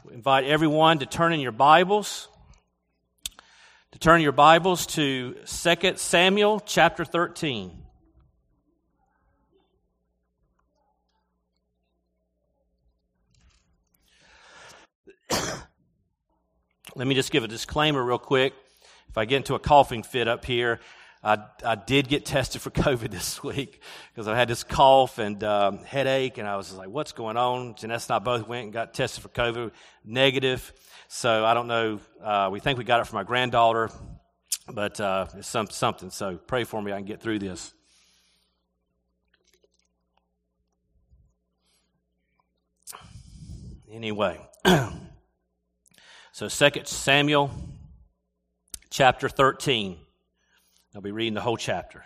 We invite everyone to turn your Bibles to 2 Samuel chapter 13. Let me just give a disclaimer real quick. If I get into a coughing fit up here, I did get tested for COVID this week because I had this cough and headache, and I was like, what's going on? Jeanette and I both went and got tested for COVID, negative. So I don't know. We think we got it from my granddaughter, but it's something. So pray for me I can get through this. Anyway, so 2 Samuel chapter 13. I'll be reading the whole chapter.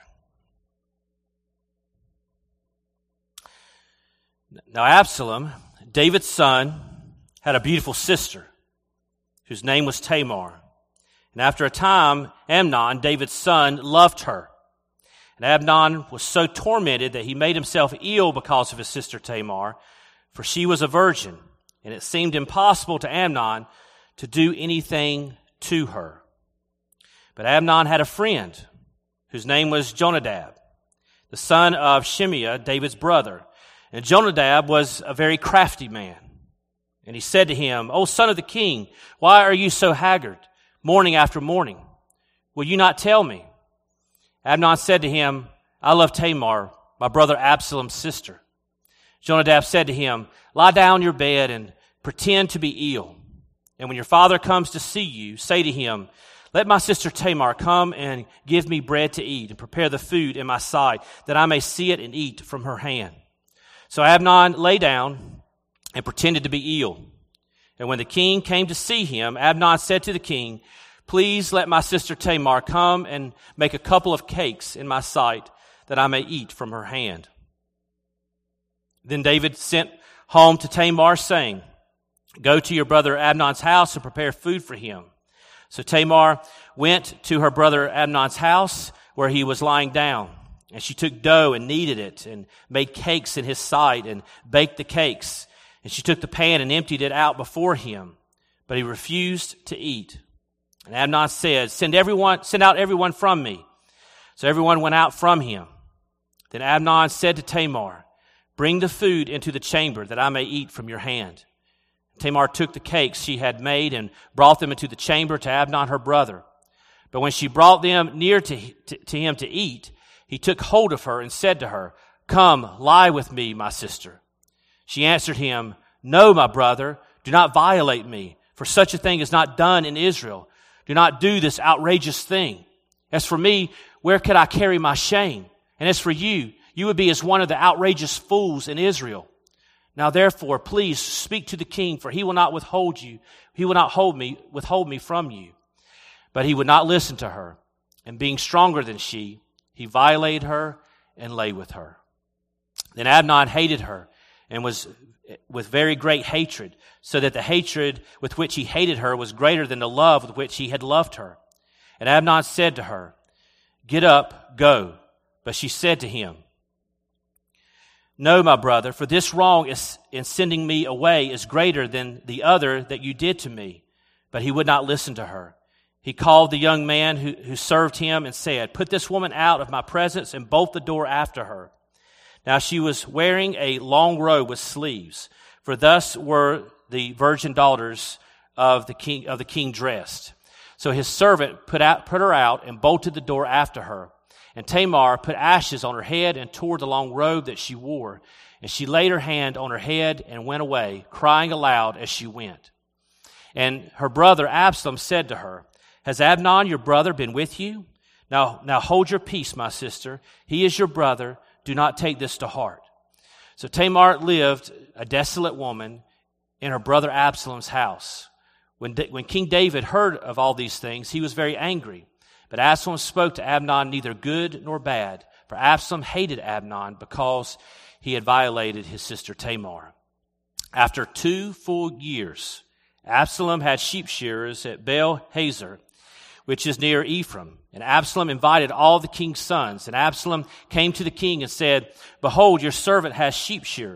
Now Absalom, David's son, had a beautiful sister whose name was Tamar. And after a time, Amnon, David's son, loved her. And Amnon was so tormented that he made himself ill because of his sister Tamar, for she was a virgin, and it seemed impossible to Amnon to do anything to her. But Amnon had a friend whose name was Jonadab, the son of Shimeah, David's brother. And Jonadab was a very crafty man. And he said to him, O son of the king, why are you so haggard, morning after morning? Will you not tell me? Amnon said to him, I love Tamar, my brother Absalom's sister. Jonadab said to him, lie down on your bed and pretend to be ill. And when your father comes to see you, say to him, let my sister Tamar come and give me bread to eat and prepare the food in my sight, that I may see it and eat from her hand. So Amnon lay down and pretended to be ill. And when the king came to see him, Amnon said to the king, please let my sister Tamar come and make a couple of cakes in my sight, that I may eat from her hand. Then David sent home to Tamar, saying, go to your brother Amnon's house and prepare food for him. So Tamar went to her brother Amnon's house where he was lying down. And she took dough and kneaded it and made cakes in his sight and baked the cakes. And she took the pan and emptied it out before him. But he refused to eat. And Amnon said, send out everyone from me. So everyone went out from him. Then Amnon said to Tamar, bring the food into the chamber that I may eat from your hand. Tamar took the cakes she had made and brought them into the chamber to Amnon her brother. But when she brought them near to him to eat, he took hold of her and said to her, come, lie with me, my sister. She answered him, no, my brother, do not violate me, for such a thing is not done in Israel. Do not do this outrageous thing. As for me, where could I carry my shame? And as for you, you would be as one of the outrageous fools in Israel. Now therefore, please speak to the king, for he will not withhold me from you. But he would not listen to her. And being stronger than she, he violated her and lay with her. Then Amnon hated her and was with very great hatred, so that the hatred with which he hated her was greater than the love with which he had loved her. And Amnon said to her, get up, go. But she said to him, no, my brother, for this wrong in sending me away is greater than the other that you did to me. But he would not listen to her. He called the young man who served him and said, put this woman out of my presence and bolt the door after her. Now she was wearing a long robe with sleeves, for thus were the virgin daughters of the king dressed. So his servant put her out and bolted the door after her. And Tamar put ashes on her head and tore the long robe that she wore. And she laid her hand on her head and went away, crying aloud as she went. And her brother Absalom said to her, has Amnon your brother been with you? Now hold your peace, my sister. He is your brother. Do not take this to heart. So Tamar lived a desolate woman in her brother Absalom's house. When King David heard of all these things, he was very angry. But Absalom spoke to Amnon neither good nor bad, for Absalom hated Amnon because he had violated his sister Tamar. After 2 full years, Absalom had sheep shearers at Baal-Hazor, which is near Ephraim. And Absalom invited all the king's sons. And Absalom came to the king and said, behold, your servant has sheep shearers.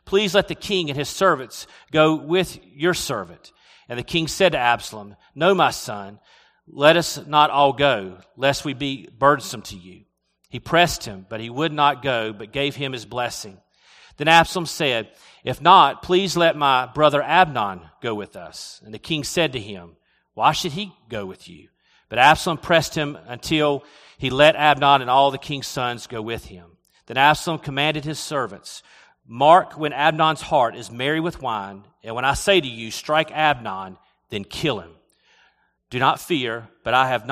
please let the king and his servants go with your servant. And the king said to Absalom, no, my son, let us not all go, lest we be burdensome to you. He pressed him, but he would not go, but gave him his blessing. Then Absalom said, if not, please let my brother Amnon go with us. And the king said to him, why should he go with you? But Absalom pressed him until he let Amnon and all the king's sons go with him. Then Absalom commanded his servants, mark when Amnon's heart is merry with wine, and when I say to you, strike Amnon, then kill him. Do not fear, have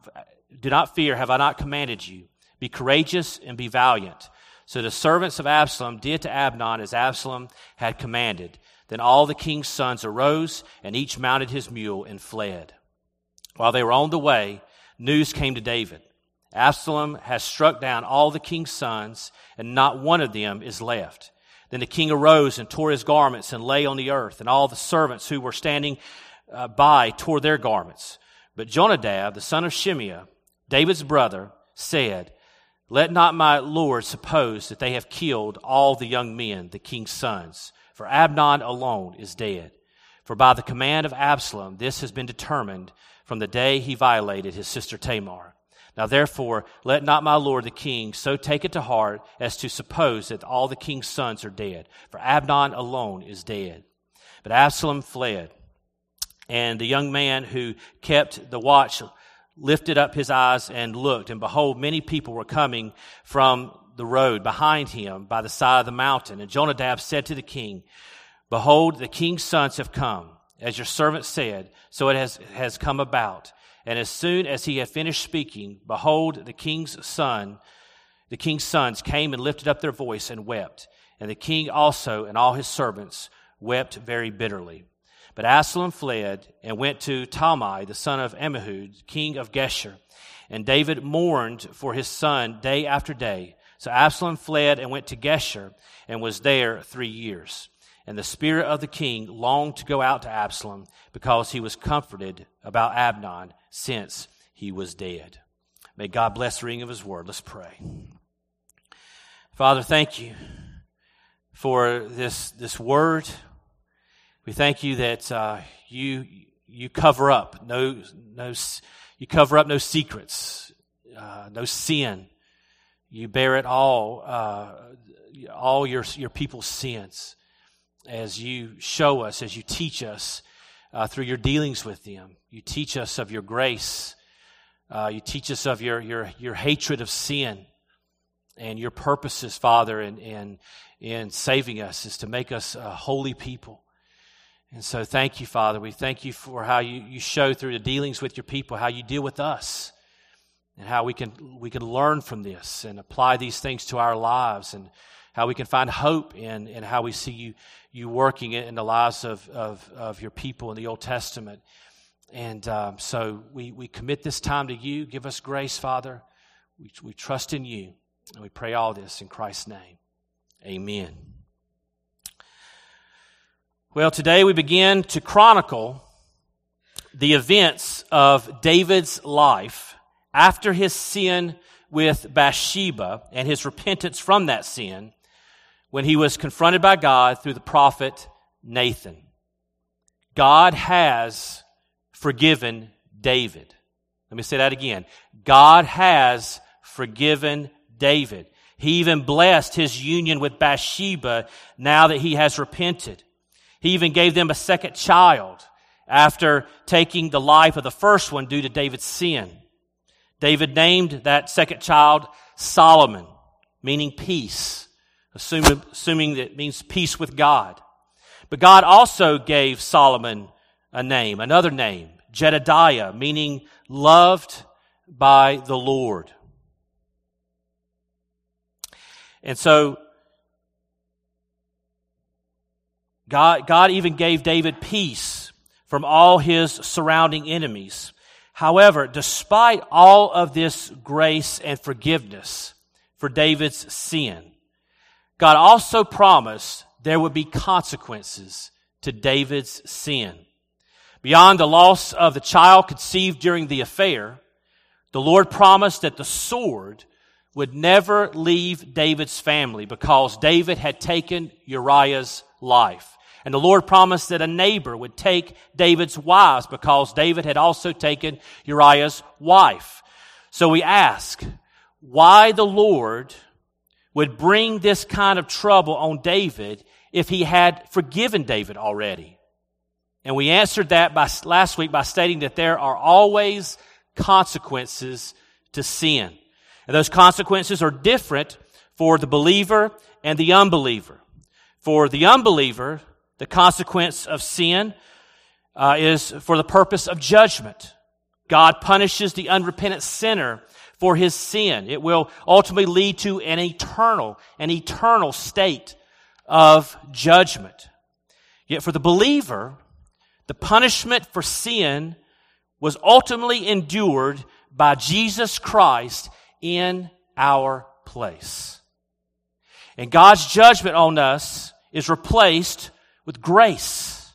I not commanded you? Be courageous and be valiant. So the servants of Absalom did to Amnon as Absalom had commanded. Then all the king's sons arose, and each mounted his mule and fled. While they were on the way, news came to David. Absalom has struck down all the king's sons, and not one of them is left. Then the king arose and tore his garments and lay on the earth, and all the servants who were standing by tore their garments. But Jonadab, the son of Shimeah, David's brother, said, let not my lord suppose that they have killed all the young men, the king's sons, for Amnon alone is dead. For by the command of Absalom, this has been determined from the day he violated his sister Tamar. Now therefore, let not my lord the king so take it to heart as to suppose that all the king's sons are dead, for Amnon alone is dead. But Absalom fled, and the young man who kept the watch lifted up his eyes and looked, and behold, many people were coming from the road behind him by the side of the mountain. And Jonadab said to the king, behold, the king's sons have come, as your servant said, so it has come about. And as soon as he had finished speaking, behold, the king's sons came and lifted up their voice and wept. And the king also and all his servants wept very bitterly. But Absalom fled and went to Talmai, the son of Ammihud, king of Geshur. And David mourned for his son day after day. So Absalom fled and went to Geshur and was there 3 years. And the spirit of the king longed to go out to Absalom because he was comforted about Amnon since he was dead. May God bless the reading of his word. Let's pray. Father, thank you for this word. We thank you that you cover up no secrets, no sin. You bear it all your people's sins, as you show us, as you teach us through your dealings with them. You teach us of your grace. You teach us of your hatred of sin, and your purposes, Father, in saving us is to make us a holy people. And so thank you, Father. We thank you for how you show through the dealings with your people, how you deal with us, and how we can learn from this and apply these things to our lives, and how we can find hope in how we see you working in the lives of your people in the Old Testament. And so we commit this time to you. Give us grace, Father. We trust in you, and we pray all this in Christ's name. Amen. Well, today we begin to chronicle the events of David's life after his sin with Bathsheba and his repentance from that sin when he was confronted by God through the prophet Nathan. God has forgiven David. Let me say that again. God has forgiven David. He even blessed his union with Bathsheba now that he has repented. He even gave them a second child after taking the life of the first one due to David's sin. David named that second child Solomon, meaning peace, assuming that it means peace with God. But God also gave Solomon another name, Jedediah, meaning loved by the Lord. And so God even gave David peace from all his surrounding enemies. However, despite all of this grace and forgiveness for David's sin, God also promised there would be consequences to David's sin. Beyond the loss of the child conceived during the affair, the Lord promised that the sword would never leave David's family because David had taken Uriah's life. And the Lord promised that a neighbor would take David's wives because David had also taken Uriah's wife. So we ask, why the Lord would bring this kind of trouble on David if he had forgiven David already? And we answered that last week by stating that there are always consequences to sin. And those consequences are different for the believer and the unbeliever. For the unbeliever, the consequence of sin is for the purpose of judgment. God punishes the unrepentant sinner for his sin. It will ultimately lead to an eternal state of judgment. Yet for the believer, the punishment for sin was ultimately endured by Jesus Christ in our place. And God's judgment on us is replaced with grace.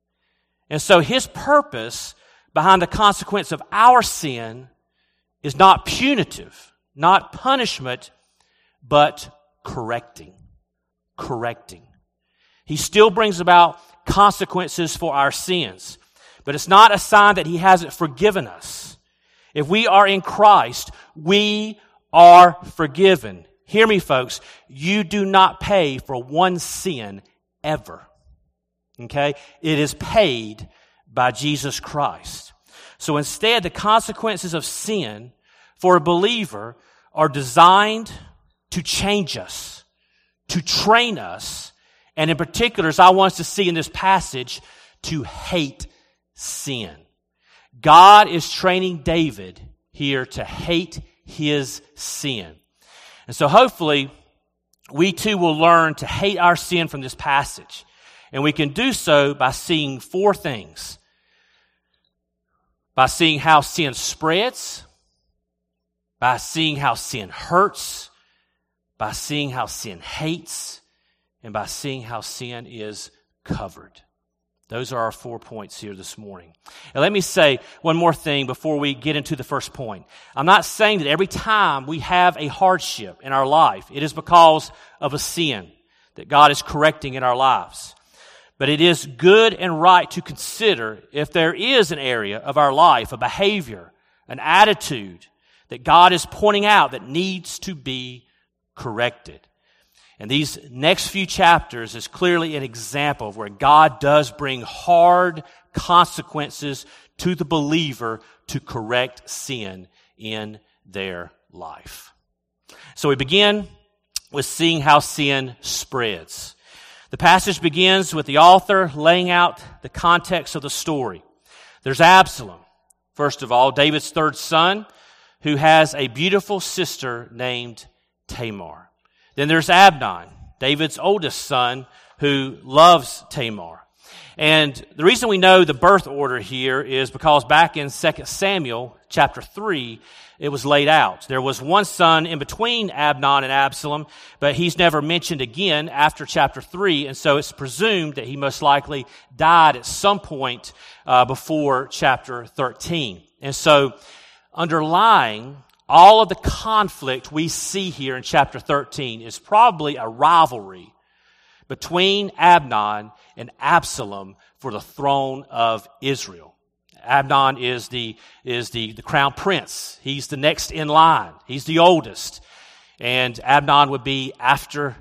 And so His purpose behind the consequence of our sin is not punitive, not punishment, but correcting. Correcting. He still brings about consequences for our sins, but it's not a sign that He hasn't forgiven us. If we are in Christ, we are forgiven. Hear me, folks. You do not pay for one sin ever. Okay? It is paid by Jesus Christ. So instead, the consequences of sin for a believer are designed to change us, to train us, and in particular, as I want us to see in this passage, to hate sin. God is training David here to hate his sin. And so hopefully, we too will learn to hate our sin from this passage. And we can do so by seeing four things. By seeing how sin spreads, by seeing how sin hurts, by seeing how sin hates, and by seeing how sin is covered. Those are our 4 points here this morning. And let me say one more thing before we get into the first point. I'm not saying that every time we have a hardship in our life, it is because of a sin that God is correcting in our lives. But it is good and right to consider if there is an area of our life, a behavior, an attitude that God is pointing out that needs to be corrected. And these next few chapters is clearly an example of where God does bring hard consequences to the believer to correct sin in their life. So we begin with seeing how sin spreads. The passage begins with the author laying out the context of the story. There's Absalom, first of all, David's third son, who has a beautiful sister named Tamar. Then there's Amnon, David's oldest son, who loves Tamar. And the reason we know the birth order here is because back in 2 Samuel chapter 3, it was laid out. There was one son in between Amnon and Absalom, but he's never mentioned again after chapter 3, and so it's presumed that he most likely died at some point before chapter 13. And so underlying all of the conflict we see here in chapter 13 is probably a rivalry between Amnon and Absalom for the throne of Israel. Amnon is the crown prince. He's the next in line. He's the oldest. And Absalom would be after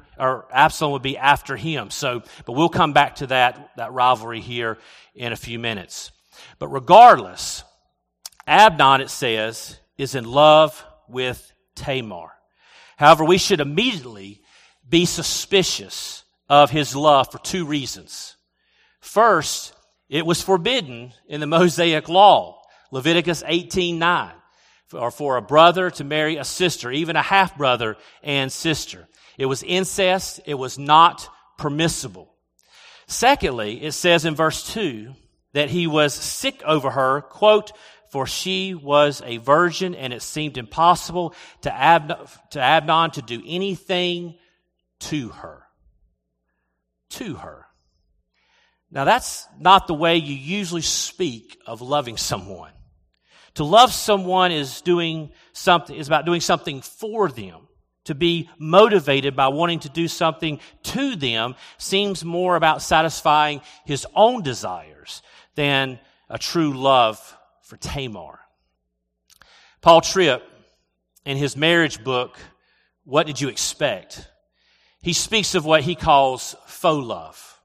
him. But we'll come back to that rivalry here in a few minutes. But regardless, Amnon, it says, is in love with Tamar. However, we should immediately be suspicious of his love for two reasons. First, it was forbidden in the Mosaic law, Leviticus 18:9, for a brother to marry a sister, even a half-brother and sister. It was incest. It was not permissible. Secondly, it says in verse 2 that he was sick over her, quote, for she was a virgin, and it seemed impossible to Amnon to do anything to her. To her. Now, that's not the way you usually speak of loving someone. To love someone is about doing something for them. to be motivated by wanting to do something to them seems more about satisfying his own desires than a true love for Tamar. Paul Tripp, in his marriage book, What Did You Expect?, he speaks of what he calls faux love,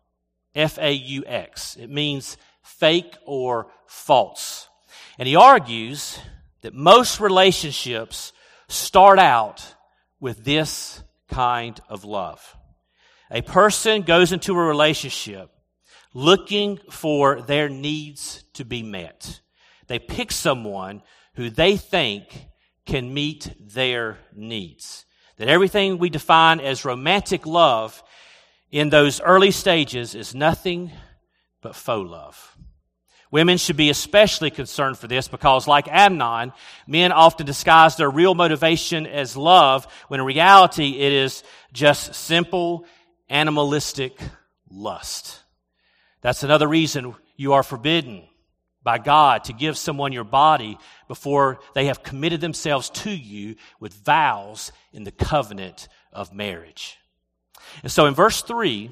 F-A-U-X. It means fake or false. And he argues that most relationships start out with this kind of love. A person goes into a relationship looking for their needs to be met. They pick someone who they think can meet their needs. That everything we define as romantic love in those early stages is nothing but faux love. Women should be especially concerned for this because, like Amnon, men often disguise their real motivation as love when in reality it is just simple, animalistic lust. That's another reason you are forbidden by God to give someone your body before they have committed themselves to you with vows in the covenant of marriage. And so in verse 3,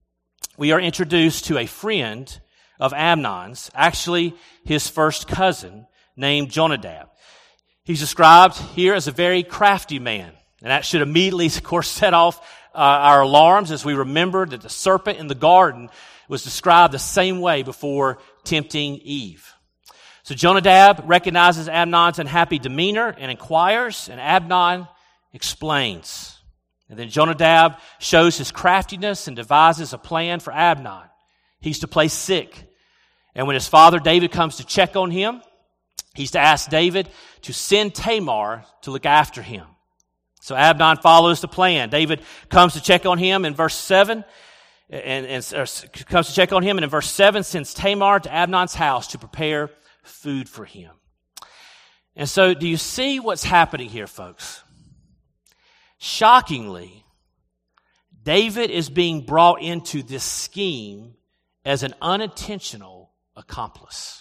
we are introduced to a friend of Amnon's, actually his first cousin, named Jonadab. He's described here as a very crafty man. And that should immediately, of course, set off our alarms as we remember that the serpent in the garden was described the same way before tempting Eve. So Jonadab recognizes Amnon's unhappy demeanor and inquires, and Amnon explains. And then Jonadab shows his craftiness and devises a plan for Amnon. He's to play sick. And when his father David comes to check on him, he's to ask David to send Tamar to look after him. So Amnon follows the plan. David comes to check on him in verse 7, and in verse 7 sends Tamar to Amnon's house to prepare food for him. And so do you see what's happening here, folks? Shockingly, David is being brought into this scheme as an unintentional accomplice.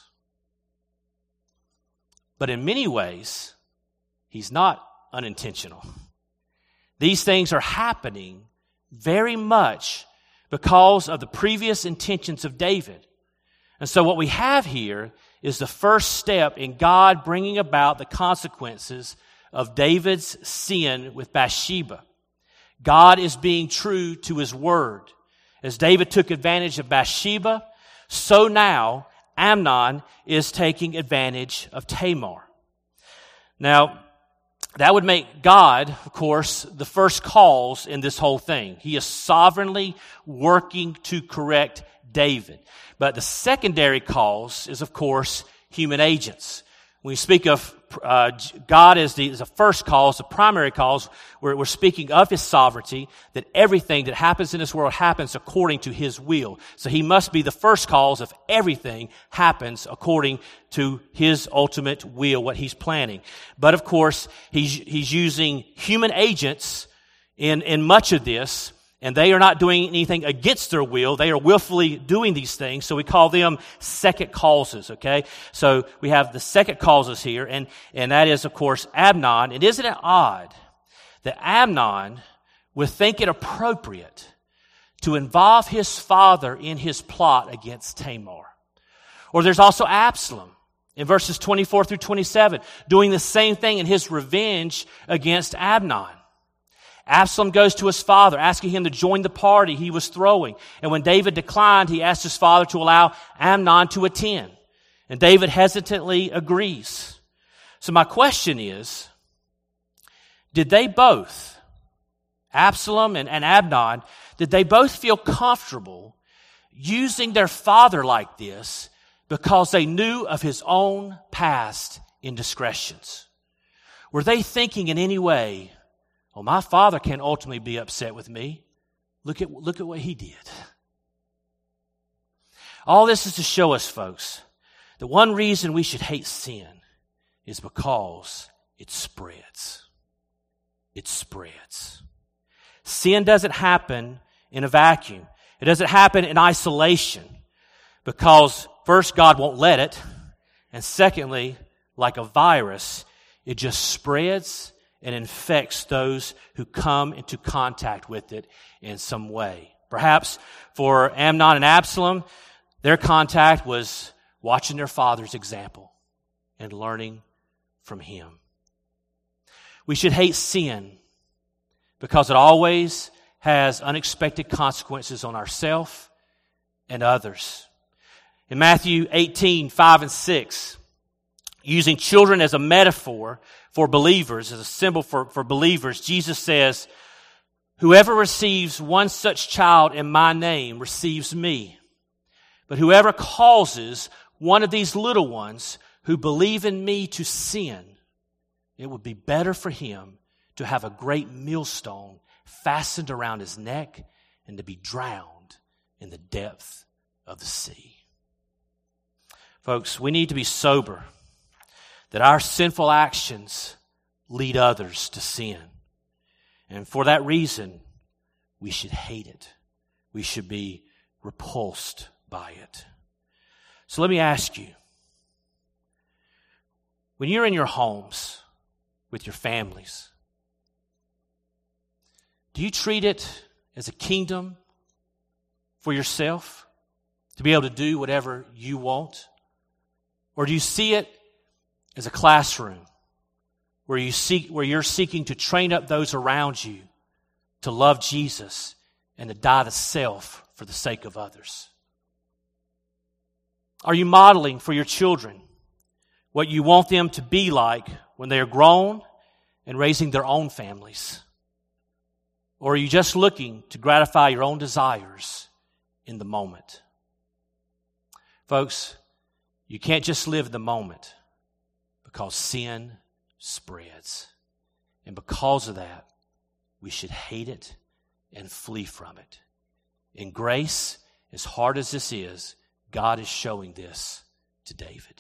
But in many ways, he's not unintentional. These things are happening very much because of the previous intentions of David. And so what we have here is the first step in God bringing about the consequences of David's sin with Bathsheba. God is being true to his word. As David took advantage of Bathsheba, so now Amnon is taking advantage of Tamar. Now, that would make God, of course, the first cause in this whole thing. He is sovereignly working to correct David. But the secondary cause is, of course, human agents. When we speak of God as the first cause, the primary cause, we're speaking of his sovereignty, that everything that happens in this world happens according to his will. So he must be the first cause of everything happens according to his ultimate will, what he's planning. But of course, he's using human agents in much of this, and they are not doing anything against their will. They are willfully doing these things. So we call them second causes, okay? So we have the second causes here, and that is, of course, Amnon. And isn't it odd that Amnon would think it appropriate to involve his father in his plot against Tamar? Or there's also Absalom in verses 24 through 27, doing the same thing in his revenge against Amnon. Absalom goes to his father, asking him to join the party he was throwing. And when David declined, he asked his father to allow Amnon to attend. And David hesitantly agrees. So my question is, did they both, Absalom and Amnon, did they both feel comfortable using their father like this because they knew of his own past indiscretions? Were they thinking in any way, well, my father can ultimately be upset with me. Look at what he did. All this is to show us, folks, that one reason we should hate sin is because it spreads. It spreads. Sin doesn't happen in a vacuum. It doesn't happen in isolation because, first, God won't let it, and secondly, like a virus, it just spreads and infects those who come into contact with it in some way. Perhaps for Amnon and Absalom, their contact was watching their father's example and learning from him. We should hate sin because it always has unexpected consequences on ourselves and others. In Matthew 18:5 and 6, using children as a metaphor for believers, as a symbol for believers, Jesus says, "Whoever receives one such child in my name receives me. But whoever causes one of these little ones who believe in me to sin, it would be better for him to have a great millstone fastened around his neck and to be drowned in the depth of the sea." Folks, we need to be sober that our sinful actions lead others to sin. And for that reason, we should hate it. We should be repulsed by it. So let me ask you, when you're in your homes with your families, do you treat it as a kingdom for yourself to be able to do whatever you want? Or do you see it as a classroom where you're seeking to train up those around you to love Jesus and to die to self for the sake of others? Are you modeling for your children what you want them to be like when they are grown and raising their own families? Or are you just looking to gratify your own desires in the moment? Folks, you can't just live in the moment because sin spreads. And because of that, we should hate it and flee from it. In grace, as hard as this is, God is showing this to David.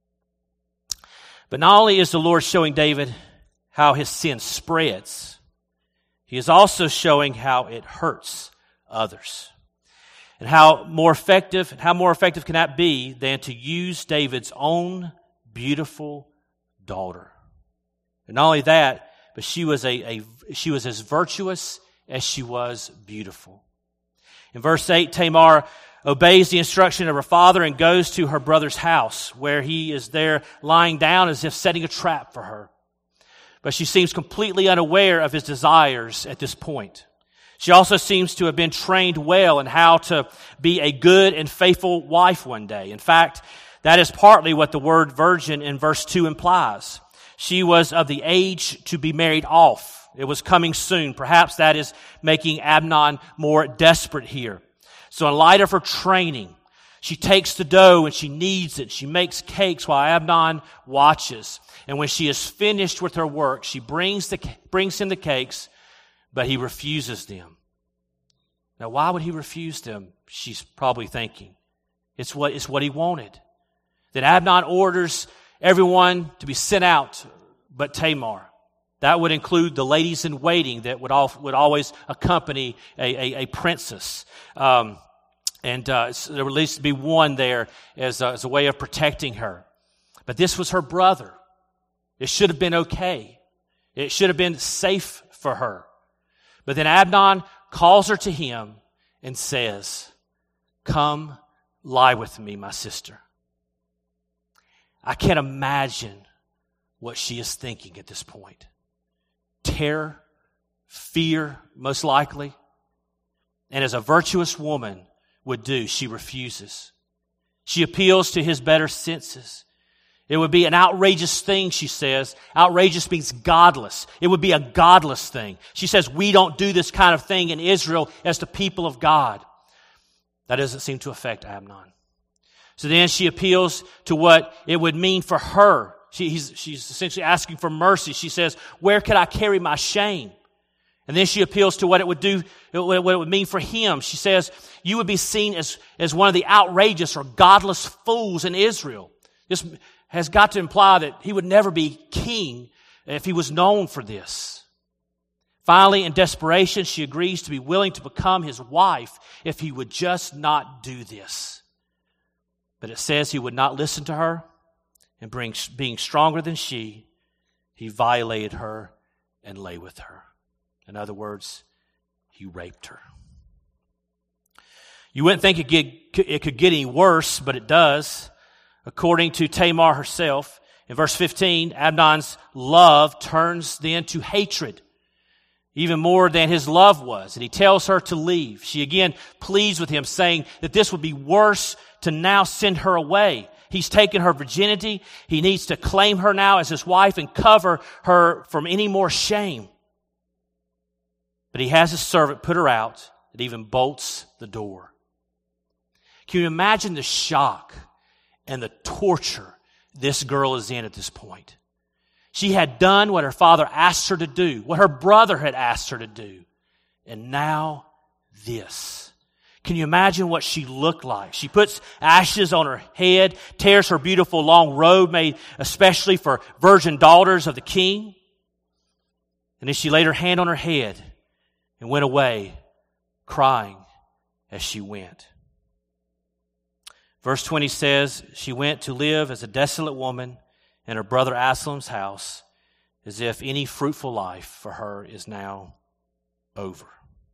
But not only is the Lord showing David how his sin spreads, he is also showing how it hurts others. And how more effective can that be than to use David's own beautiful daughter? And not only that, but she was as virtuous as she was beautiful. In verse 8, Tamar obeys the instruction of her father and goes to her brother's house, where he is there lying down as if setting a trap for her. But she seems completely unaware of his desires at this point. She also seems to have been trained well in how to be a good and faithful wife one day. In fact, that is partly what the word virgin in verse 2 implies. She was of the age to be married off. It was coming soon. Perhaps that is making Amnon more desperate here. So in light of her training, she takes the dough and she kneads it. She makes cakes while Amnon watches. And when she is finished with her work, she brings him the cakes, but he refuses them. Now, why would he refuse them? She's probably thinking. It's what he wanted. Then Amnon orders everyone to be sent out but Tamar. That would include the ladies in waiting that would always accompany a princess. And there would at least be one there as a way of protecting her. But this was her brother. It should have been okay. It should have been safe for her. But then Amnon calls her to him and says, "Come lie with me, my sister." I can't imagine what she is thinking at this point. Terror, fear, most likely. And as a virtuous woman would do, she refuses. She appeals to his better senses. It would be an outrageous thing, she says. Outrageous means godless. It would be a godless thing. She says, we don't do this kind of thing in Israel as the people of God. That doesn't seem to affect Amnon. So then she appeals to what it would mean for her. She's essentially asking for mercy. She says, where could I carry my shame? And then she appeals to what it would do, what it would mean for him. She says, you would be seen as one of the outrageous or godless fools in Israel. This has got to imply that he would never be king if he was known for this. Finally, in desperation, she agrees to be willing to become his wife if he would just not do this. But it says he would not listen to her, and being stronger than she, he violated her and lay with her. In other words, he raped her. You wouldn't think it could get any worse, but it does. According to Tamar herself, in verse 15, Amnon's love turns then to hatred, even more than his love was. And he tells her to leave. She again pleads with him, saying that this would be worse to now send her away. He's taken her virginity. He needs to claim her now as his wife and cover her from any more shame. But he has his servant put her out and even bolts the door. Can you imagine the shock and the torture this girl is in at this point? She had done what her father asked her to do, what her brother had asked her to do. And now this. Can you imagine what she looked like? She puts ashes on her head, tears her beautiful long robe made especially for virgin daughters of the king. And then she laid her hand on her head and went away, crying as she went. Verse 20 says, she went to live as a desolate woman in her brother Absalom's house, as if any fruitful life for her is now over.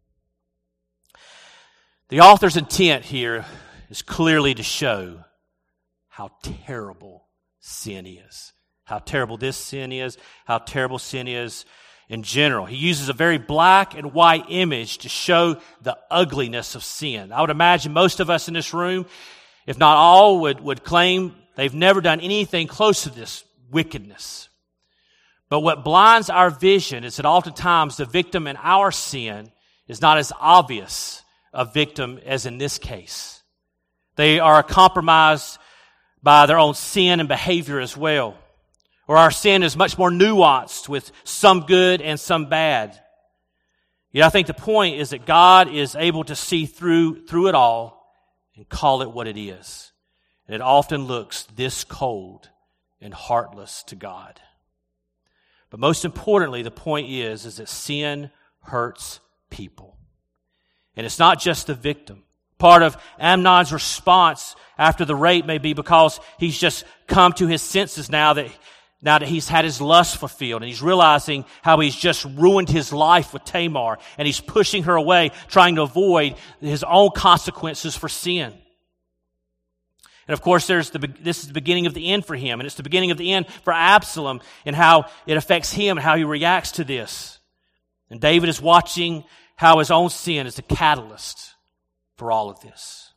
The author's intent here is clearly to show how terrible sin is. How terrible this sin is, how terrible sin is in general. He uses a very black and white image to show the ugliness of sin. I would imagine most of us in this room, if not all, would claim they've never done anything close to this wickedness. But what blinds our vision is that oftentimes the victim in our sin is not as obvious a victim as in this case. They are compromised by their own sin and behavior as well. Or our sin is much more nuanced with some good and some bad. Yet I think the point is that God is able to see through it all and call it what it is. And it often looks this cold and heartless to God. But most importantly, the point is that sin hurts people. And it's not just the victim. Part of Amnon's response after the rape may be because he's just come to his senses now that he's had his lust fulfilled, and he's realizing how he's just ruined his life with Tamar, and he's pushing her away, trying to avoid his own consequences for sin. And of course, this is the beginning of the end for him, and it's the beginning of the end for Absalom and how it affects him and how he reacts to this. And David is watching how his own sin is the catalyst for all of this.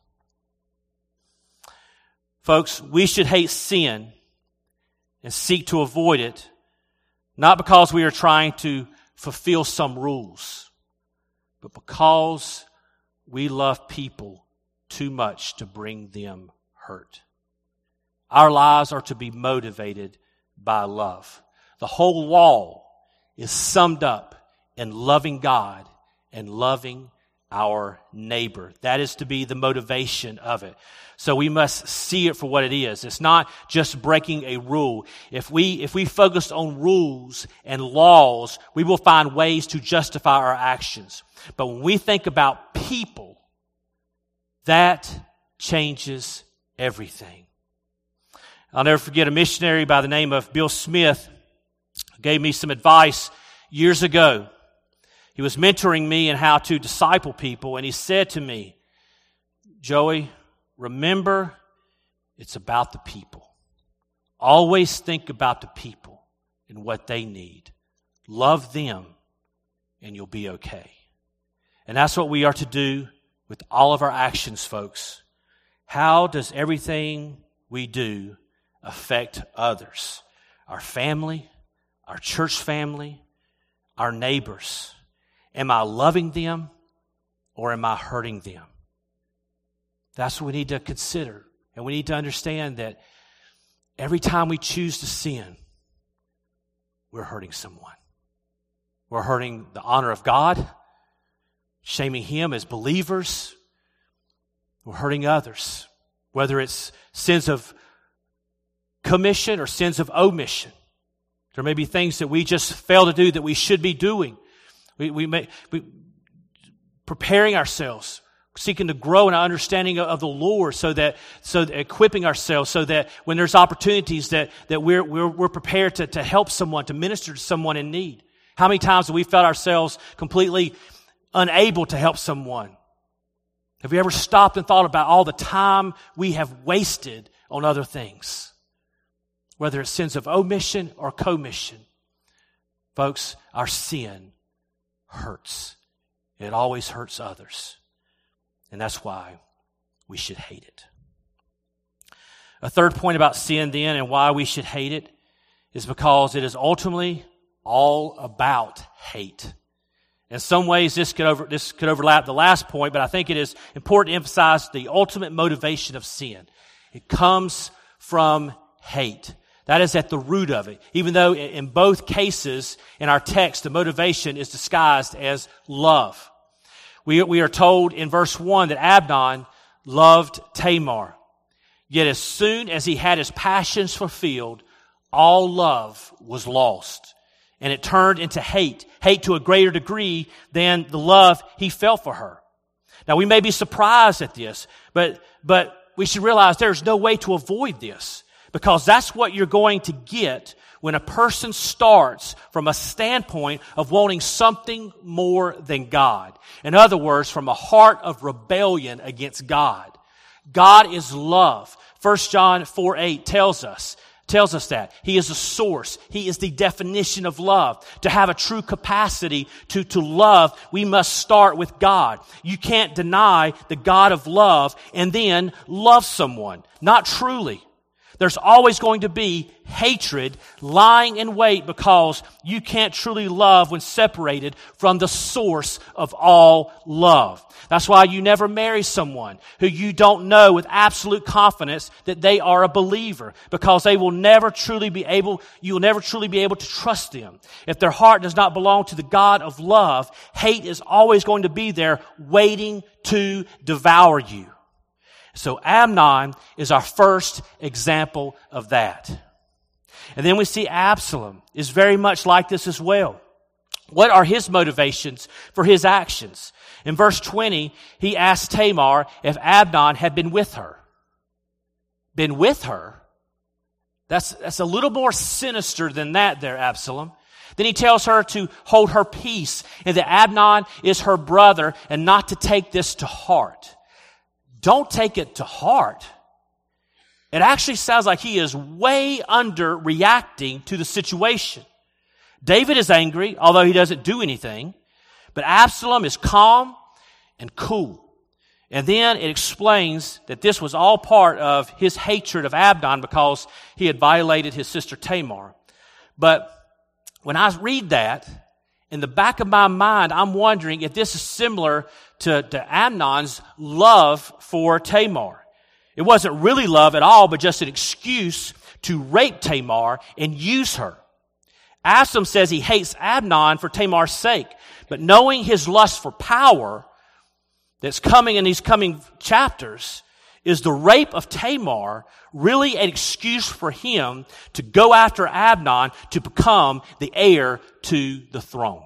Folks, we should hate sin and seek to avoid it, not because we are trying to fulfill some rules, but because we love people too much to bring them hurt. Our lives are to be motivated by love. The whole law is summed up in loving God and loving our neighbor. That is to be the motivation of it. So we must see it for what it is. It's not just breaking a rule. If we focus on rules and laws, we will find ways to justify our actions. But when we think about people, that changes everything. I'll never forget a missionary by the name of Bill Smith who gave me some advice years ago. He was mentoring me in how to disciple people, and he said to me, Joey, remember, it's about the people. Always think about the people and what they need. Love them, and you'll be okay. And that's what we are to do with all of our actions, folks. How does everything we do affect others? Our family, our church family, our neighbors. Am I loving them or am I hurting them? That's what we need to consider. And we need to understand that every time we choose to sin, we're hurting someone. We're hurting the honor of God, shaming Him as believers. We're hurting others, whether it's sins of commission or sins of omission. There may be things that we just fail to do that we should be doing. We preparing ourselves, seeking to grow in our understanding of the Lord, so equipping ourselves so that when there's opportunities that we're prepared to help someone, to minister to someone in need. How many times have we felt ourselves completely unable to help someone? Have you ever stopped and thought about all the time we have wasted on other things? Whether it's sins of omission or commission. Folks, our sin hurts. It always hurts others. And that's why we should hate it. A third point about sin then and why we should hate it is because it is ultimately all about hate. In some ways, this could overlap the last point, but I think it is important to emphasize the ultimate motivation of sin. It comes from hate. That is at the root of it. Even though in both cases in our text, the motivation is disguised as love. We are told in verse 1 that Amnon loved Tamar. Yet as soon as he had his passions fulfilled, all love was lost. And it turned into hate to a greater degree than the love he felt for her. Now we may be surprised at this, but we should realize there's no way to avoid this. Because that's what you're going to get when a person starts from a standpoint of wanting something more than God. In other words, from a heart of rebellion against God. God is love. 1 John 4:8 tells us that. He is a source. He is the definition of love. To have a true capacity to love, we must start with God. You can't deny the God of love and then love someone. Not truly. There's always going to be hatred lying in wait because you can't truly love when separated from the source of all love. That's why you never marry someone who you don't know with absolute confidence that they are a believer, because you will never truly be able to trust them. If their heart does not belong to the God of love, hate is always going to be there waiting to devour you. So Amnon is our first example of that. And then we see Absalom is very much like this as well. What are his motivations for his actions? In verse 20, he asked Tamar if Amnon had been with her. Been with her? That's a little more sinister than that there, Absalom. Then he tells her to hold her peace and that Amnon is her brother and not to take this to heart. Don't take it to heart. It actually sounds like he is way underreacting to the situation. David is angry, although he doesn't do anything. But Absalom is calm and cool. And then it explains that this was all part of his hatred of Amnon because he had violated his sister Tamar. But when I read that, in the back of my mind, I'm wondering if this is similar to Amnon's love for Tamar. It wasn't really love at all, but just an excuse to rape Tamar and use her. Absalom says he hates Amnon for Tamar's sake, but knowing his lust for power that's coming in these coming chapters, is the rape of Tamar really an excuse for him to go after Amnon to become the heir to the throne?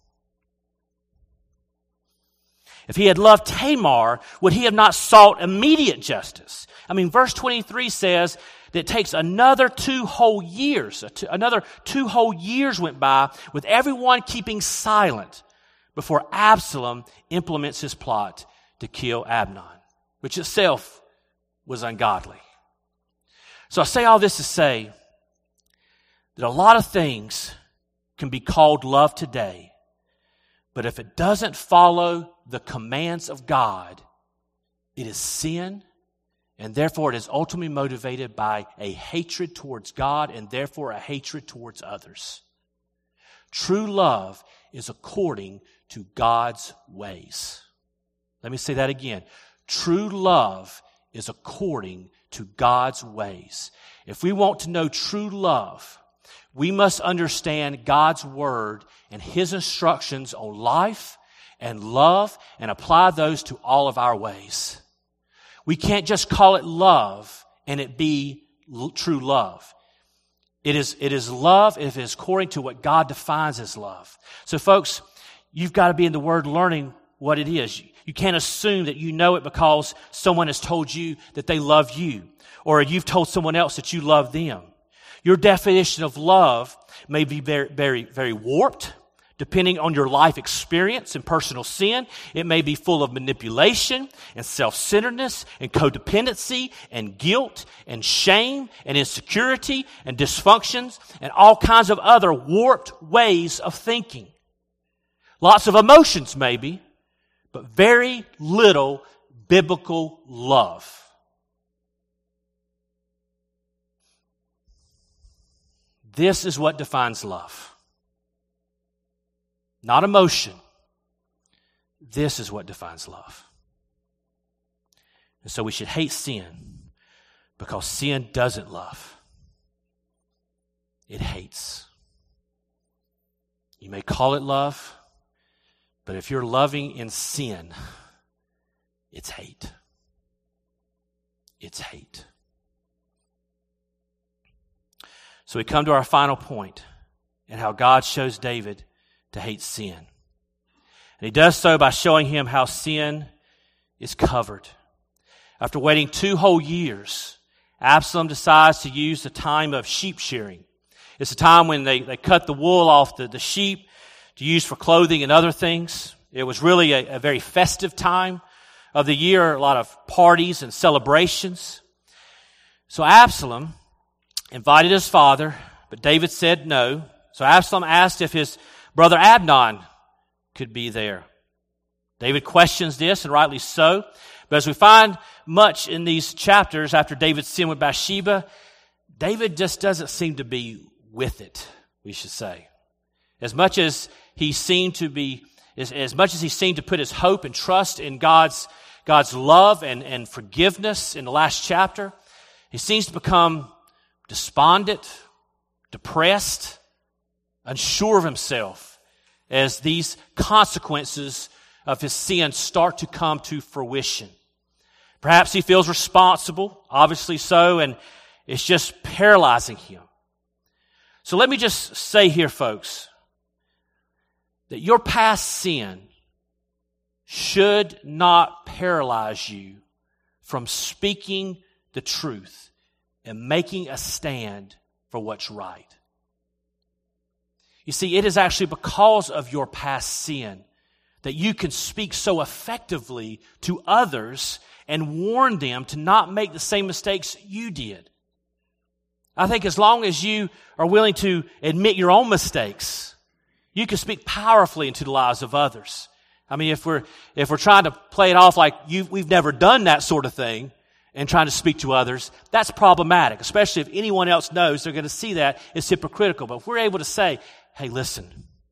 If he had loved Tamar, would he have not sought immediate justice? I mean, verse 23 says that it takes another 2 whole years. Another 2 whole years went by with everyone keeping silent before Absalom implements his plot to kill Amnon, which itself was ungodly. So I say all this to say that a lot of things can be called love today, but if it doesn't follow the commands of God, it is sin, and therefore it is ultimately motivated by a hatred towards God and therefore a hatred towards others. True love is according to God's ways. Let me say that again. True love is according to God's ways. If we want to know true love, we must understand God's word and His instructions on life and love and apply those to all of our ways. We can't just call it love and it be true love. It is love if it is according to what God defines as love. So folks, you've got to be in the Word learning what it is. You can't assume that you know it because someone has told you that they love you or you've told someone else that you love them. Your definition of love may be very, very, very warped, depending on your life experience and personal sin. It may be full of manipulation and self-centeredness and codependency and guilt and shame and insecurity and dysfunctions and all kinds of other warped ways of thinking. Lots of emotions maybe, but very little biblical love. This is what defines love. Not emotion. This is what defines love. And so we should hate sin because sin doesn't love. It hates. You may call it love, but if you're loving in sin, it's hate. It's hate. So we come to our final point and how God shows David to hate sin. And he does so by showing him how sin is covered. After waiting 2 whole years, Absalom decides to use the time of sheep shearing. It's a time when they cut the wool off the sheep to use for clothing and other things. It was really a very festive time of the year, a lot of parties and celebrations. So Absalom invited his father, but David said no. So Absalom asked if his brother Amnon could be there. David questions this, and rightly so. But as we find much in these chapters after David's sin with Bathsheba, David just doesn't seem to be with it, we should say. As much as he seemed to put his hope and trust in God's love and forgiveness in the last chapter, he seems to become despondent, depressed, unsure of himself as these consequences of his sin start to come to fruition. Perhaps he feels responsible, obviously so, and it's just paralyzing him. So let me just say here, folks, that your past sin should not paralyze you from speaking the truth and making a stand for what's right. You see, it is actually because of your past sin that you can speak so effectively to others and warn them to not make the same mistakes you did. I think as long as you are willing to admit your own mistakes, you can speak powerfully into the lives of others. I mean, if we're trying to play it off like we've never done that sort of thing and trying to speak to others, that's problematic, especially if anyone else knows they're going to see that as hypocritical. But if we're able to say, hey, listen,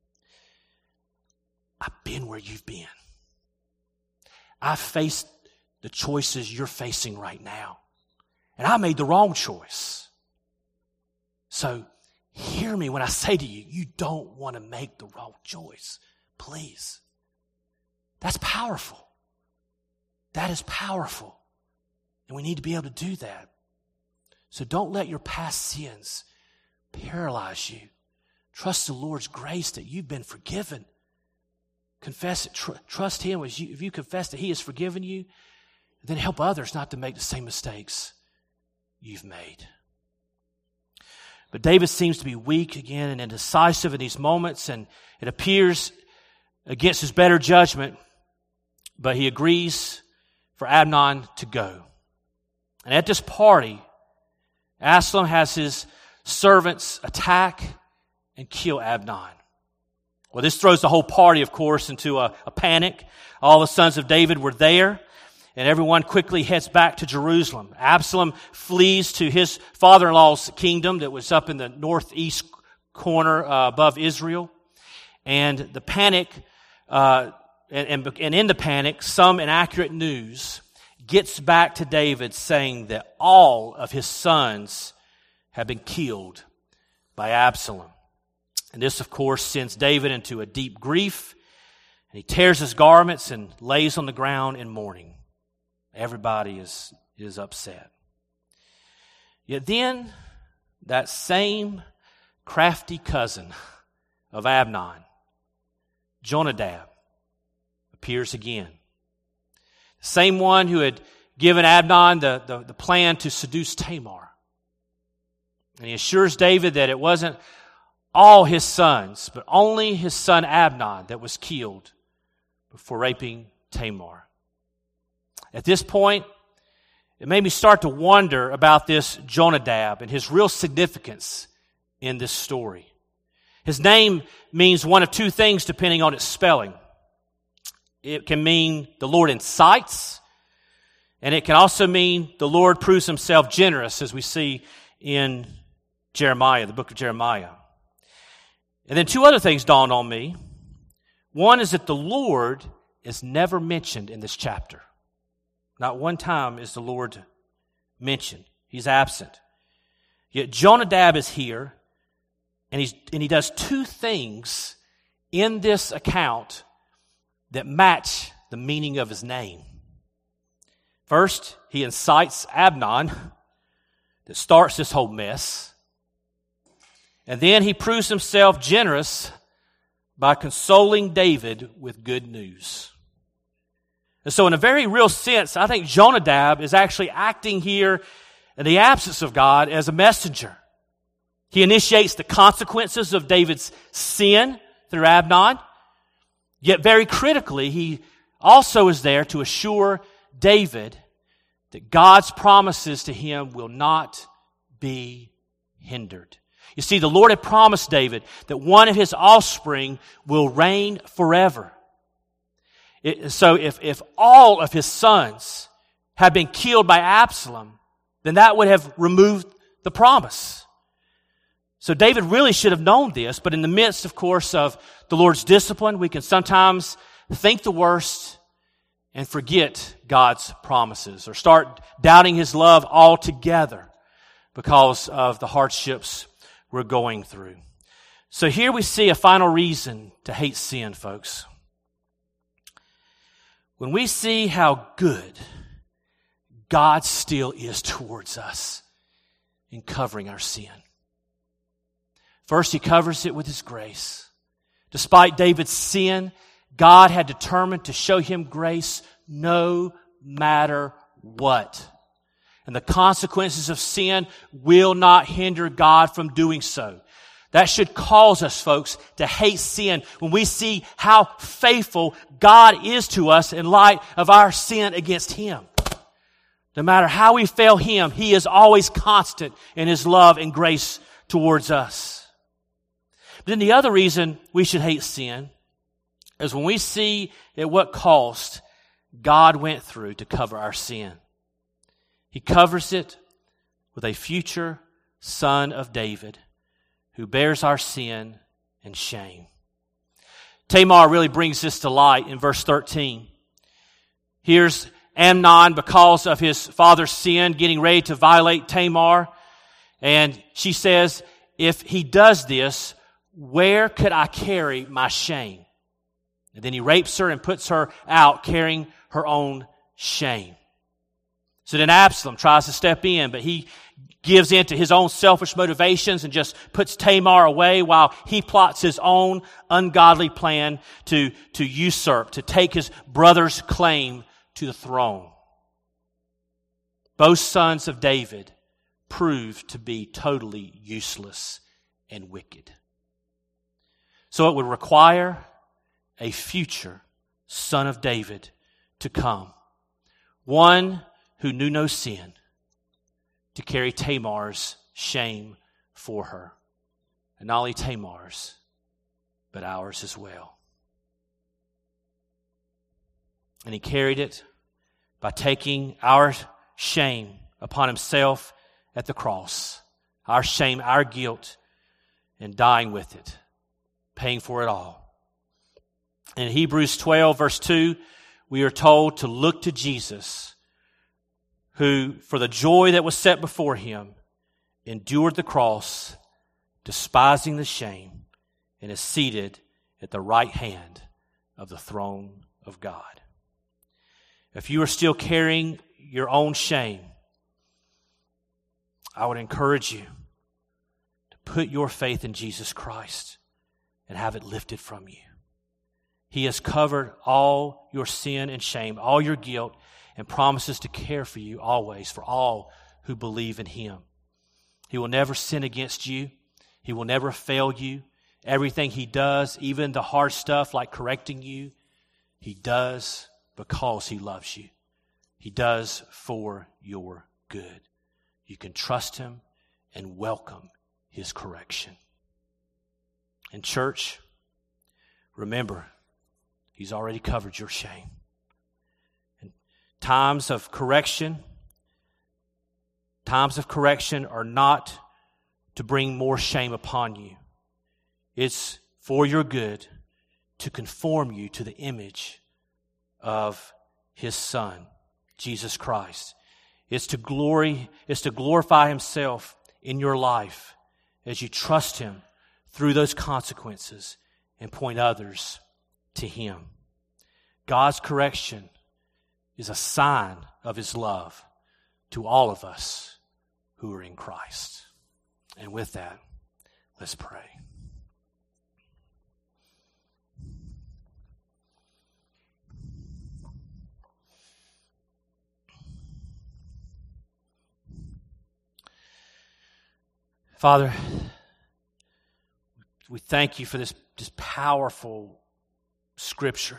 I've been where you've been. I've faced the choices you're facing right now. And I made the wrong choice. So hear me when I say to you, you don't want to make the wrong choice. Please. That's powerful. That is powerful. And we need to be able to do that. So don't let your past sins paralyze you. Trust the Lord's grace that you've been forgiven. Confess it. Trust Him. If you confess that He has forgiven you, then help others not to make the same mistakes you've made. But David seems to be weak again and indecisive in these moments, and it appears against his better judgment, but he agrees for Amnon to go. And at this party, Absalom has his servants attack and kill Amnon. Well, this throws the whole party, of course, into a panic. All the sons of David were there, and everyone quickly heads back to Jerusalem. Absalom flees to his father-in-law's kingdom that was up in the northeast corner above Israel. And the panic, and in the panic, some inaccurate news gets back to David saying that all of his sons have been killed by Absalom. And this, of course, sends David into a deep grief, and he tears his garments and lays on the ground in mourning. Everybody is upset. Yet then, that same crafty cousin of Amnon, Jonadab, appears again. The same one who had given Amnon the plan to seduce Tamar. And he assures David that it wasn't all his sons, but only his son Amnon that was killed for raping Tamar. At this point, it made me start to wonder about this Jonadab and his real significance in this story. His name means one of two things depending on its spelling. It can mean the Lord incites, and it can also mean the Lord proves himself generous, as we see in Jeremiah, the book of Jeremiah. And then two other things dawned on me. One is that the Lord is never mentioned in this chapter. Not one time is the Lord mentioned. He's absent. Yet Jonadab is here, and he does two things in this account that match the meaning of his name. First, he incites Amnon that starts this whole mess. And then he proves himself generous by consoling David with good news. And so in a very real sense, I think Jonadab is actually acting here in the absence of God as a messenger. He initiates the consequences of David's sin through Amnon. Yet very critically, he also is there to assure David that God's promises to him will not be hindered. You see, the Lord had promised David that one of his offspring will reign forever. So if all of his sons had been killed by Absalom, then that would have removed the promise. So David really should have known this, but in the midst, of course, of the Lord's discipline, we can sometimes think the worst and forget God's promises or start doubting his love altogether because of the hardships we're going through. So here we see a final reason to hate sin, folks. When we see how good God still is towards us in covering our sin. First, he covers it with his grace. Despite David's sin, God had determined to show him grace no matter what. And the consequences of sin will not hinder God from doing so. That should cause us, folks, to hate sin when we see how faithful God is to us in light of our sin against him. No matter how we fail him, he is always constant in his love and grace towards us. But then the other reason we should hate sin is when we see at what cost God went through to cover our sin. He covers it with a future son of David who bears our sin and shame. Tamar really brings this to light in verse 13. Here's Amnon, because of his father's sin, getting ready to violate Tamar. And she says, if he does this, where could I carry my shame? And then he rapes her and puts her out carrying her own shame. So then Absalom tries to step in, but he gives in to his own selfish motivations and just puts Tamar away while he plots his own ungodly plan to usurp, to take his brother's claim to the throne. Both sons of David proved to be totally useless and wicked. So it would require a future son of David to come. One who knew no sin, to carry Tamar's shame for her. And not only Tamar's, but ours as well. And he carried it by taking our shame upon himself at the cross. Our shame, our guilt, and dying with it, paying for it all. In Hebrews 12, verse 2, we are told to look to Jesus, who, for the joy that was set before him, endured the cross, despising the shame, and is seated at the right hand of the throne of God. If you are still carrying your own shame, I would encourage you to put your faith in Jesus Christ and have it lifted from you. He has covered all your sin and shame, all your guilt, and promises to care for you always, for all who believe in him. He will never sin against you. He will never fail you. Everything he does, even the hard stuff like correcting you, he does because he loves you. He does for your good. You can trust him and welcome his correction. And church, remember, he's already covered your shame. And times of correction are not to bring more shame upon you. It's for your good to conform you to the image of his Son, Jesus Christ. It's to glorify himself in your life as you trust him through those consequences and point others to him. God's correction is a sign of his love to all of us who are in Christ. And with that, let's pray. Father, we thank you for this powerful scripture.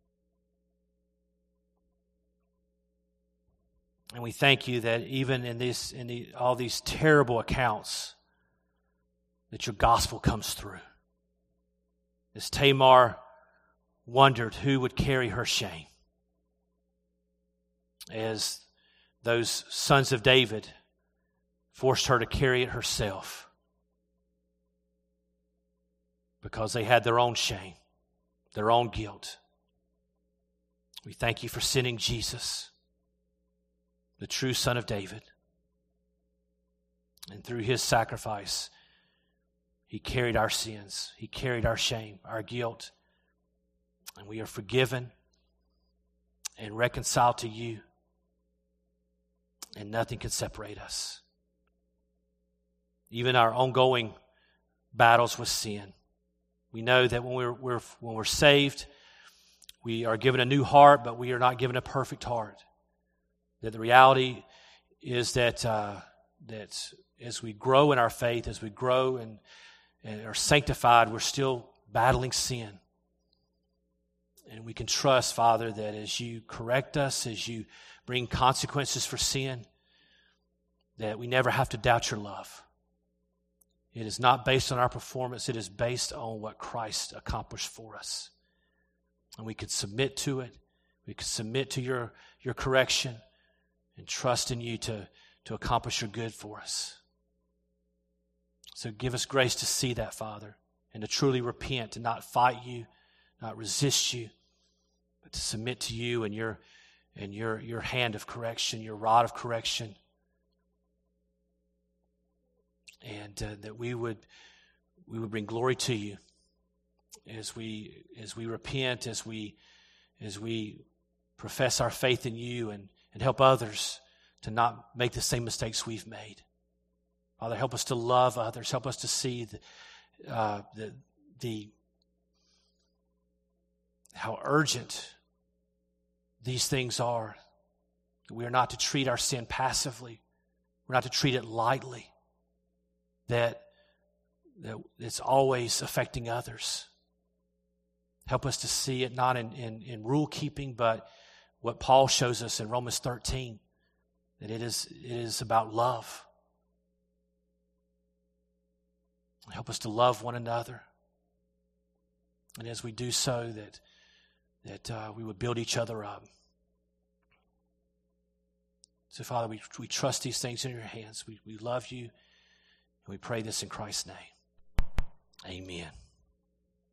And we thank you that even in all these terrible accounts, that your gospel comes through. As Tamar wondered who would carry her shame, as those sons of David forced her to carry it herself because they had their own shame, their own guilt. We thank you for sending Jesus, the true Son of David. And through his sacrifice, he carried our sins. He carried our shame, our guilt. And we are forgiven and reconciled to you. And nothing can separate us. Even our ongoing battles with sin. We know that when we're saved, we are given a new heart, but we are not given a perfect heart. That the reality is that as we grow in our faith, as we grow and are sanctified, we're still battling sin. And we can trust, Father, that as you correct us, as you bring consequences for sin, that we never have to doubt your love. It is not based on our performance. It is based on what Christ accomplished for us. And we could submit to it. We could submit to your correction and trust in you to accomplish your good for us. So give us grace to see that, Father, and to truly repent, to not fight you, not resist you, but to submit to you and your hand of correction, your rod of correction. And that we would bring glory to you as we repent, as we profess our faith in you and help others to not make the same mistakes we've made. Father, help us to love others. Help us to see how urgent these things are. We are not to treat our sin passively. We're not to treat it lightly. That it's always affecting others. Help us to see it not in rule keeping, but what Paul shows us in Romans 13, that it is about love. Help us to love one another. And as we do so, that we would build each other up. So, Father, we trust these things in your hands. We love you. And we pray this in Christ's name. Amen.